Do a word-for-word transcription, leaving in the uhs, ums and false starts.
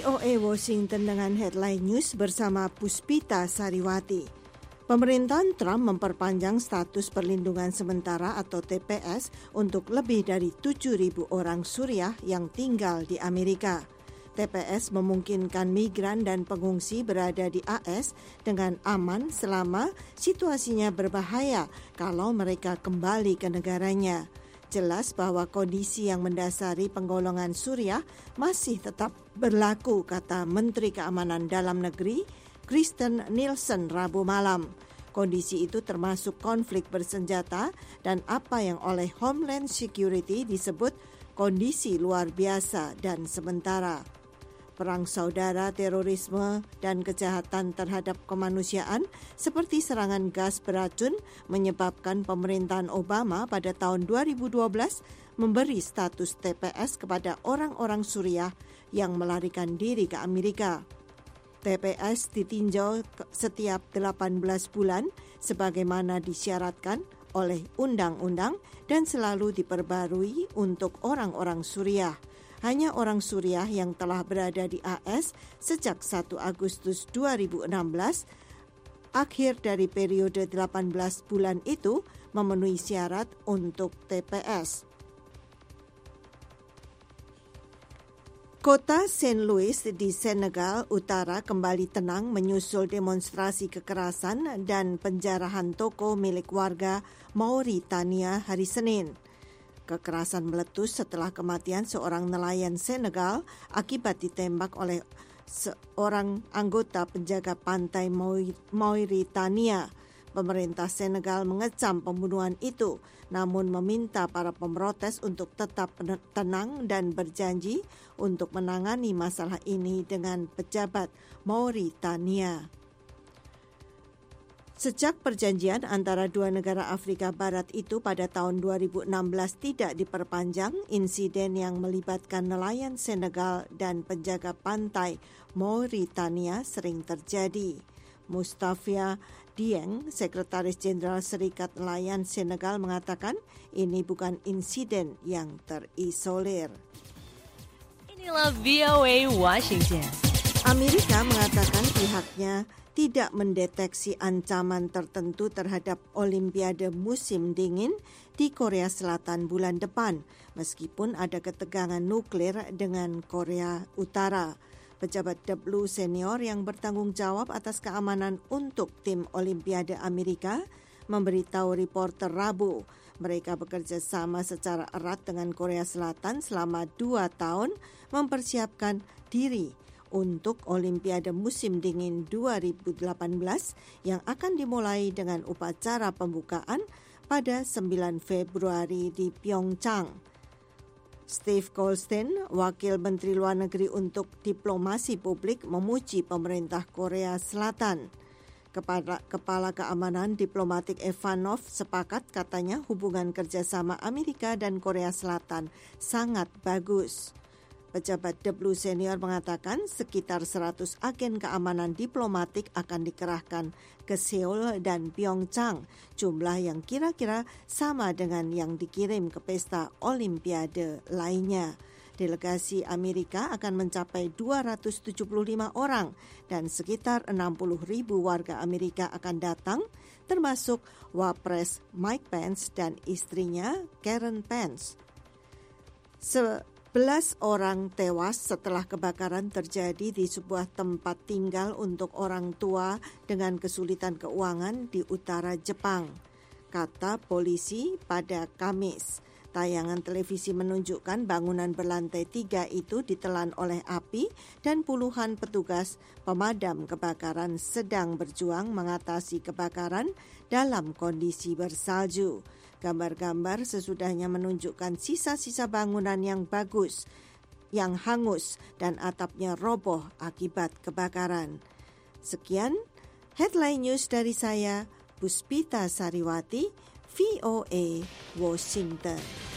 O A Washington dengan headline news bersama Puspita Sariwati. Pemerintahan Trump memperpanjang status perlindungan sementara atau T P S untuk lebih dari tujuh ribu orang Suriah yang tinggal di Amerika. T P S memungkinkan migran dan pengungsi berada di A S dengan aman selama situasinya berbahaya kalau mereka kembali ke negaranya. Jelas bahwa kondisi yang mendasari penggolongan Suriah masih tetap berlaku, kata Menteri Keamanan Dalam Negeri Kristen Nielsen Rabu malam. Kondisi itu termasuk konflik bersenjata dan apa yang oleh Homeland Security disebut kondisi luar biasa dan sementara. Perang saudara, terorisme, dan kejahatan terhadap kemanusiaan seperti serangan gas beracun menyebabkan pemerintahan Obama pada tahun dua ribu dua belas memberi status T P S kepada orang-orang Suriah yang melarikan diri ke Amerika. T P S ditinjau setiap delapan belas bulan sebagaimana disyaratkan oleh undang-undang dan selalu diperbarui untuk orang-orang Suriah. Hanya orang Suriah yang telah berada di A S sejak satu Agustus dua ribu enam belas, akhir dari periode delapan belas bulan itu, memenuhi syarat untuk T P S. Kota Saint Louis di Senegal Utara kembali tenang menyusul demonstrasi kekerasan dan penjarahan toko milik warga Mauritania hari Senin. Kekerasan meletus setelah kematian seorang nelayan Senegal akibat ditembak oleh seorang anggota penjaga pantai Mauritania. Pemerintah Senegal mengecam pembunuhan itu, namun meminta para pemrotes untuk tetap tenang dan berjanji untuk menangani masalah ini dengan pejabat Mauritania. Sejak perjanjian antara dua negara Afrika Barat itu pada tahun dua ribu enam belas tidak diperpanjang, insiden yang melibatkan nelayan Senegal dan penjaga pantai Mauritania sering terjadi. Mustafa Dieng, Sekretaris Jenderal Serikat Nelayan Senegal, mengatakan ini bukan insiden yang terisolir. Inilah V O A Washington. Amerika mengatakan pihaknya tidak mendeteksi ancaman tertentu terhadap Olimpiade musim dingin di Korea Selatan bulan depan, meskipun ada ketegangan nuklir dengan Korea Utara. Pejabat W senior yang bertanggung jawab atas keamanan untuk tim Olimpiade Amerika memberitahu reporter Rabu, mereka bekerja sama secara erat dengan Korea Selatan selama dua tahun mempersiapkan diri untuk Olimpiade musim dingin dua ribu delapan belas yang akan dimulai dengan upacara pembukaan pada sembilan Februari di Pyeongchang. Steve Goldstein, Wakil Menteri Luar Negeri untuk Diplomasi Publik, memuji pemerintah Korea Selatan. Kepala, Kepala Keamanan Diplomatik Ivanov sepakat, katanya, hubungan kerjasama Amerika dan Korea Selatan sangat bagus. Pejabat W senior mengatakan sekitar seratus agen keamanan diplomatik akan dikerahkan ke Seoul dan Pyeongchang, jumlah yang kira-kira sama dengan yang dikirim ke pesta Olimpiade lainnya. Delegasi Amerika akan mencapai dua ratus tujuh puluh lima orang dan sekitar enam puluh ribu warga Amerika akan datang, termasuk Wapres Mike Pence dan istrinya Karen Pence. Se- Belas orang tewas setelah kebakaran terjadi di sebuah tempat tinggal untuk orang tua dengan kesulitan keuangan di utara Jepang, kata polisi pada Kamis. Tayangan televisi menunjukkan bangunan berlantai tiga itu ditelan oleh api dan puluhan petugas pemadam kebakaran sedang berjuang mengatasi kebakaran dalam kondisi bersalju. Gambar-gambar sesudahnya menunjukkan sisa-sisa bangunan yang bagus, yang hangus dan atapnya roboh akibat kebakaran. Sekian headline news dari saya, Puspita Sariwati, V O A Washington.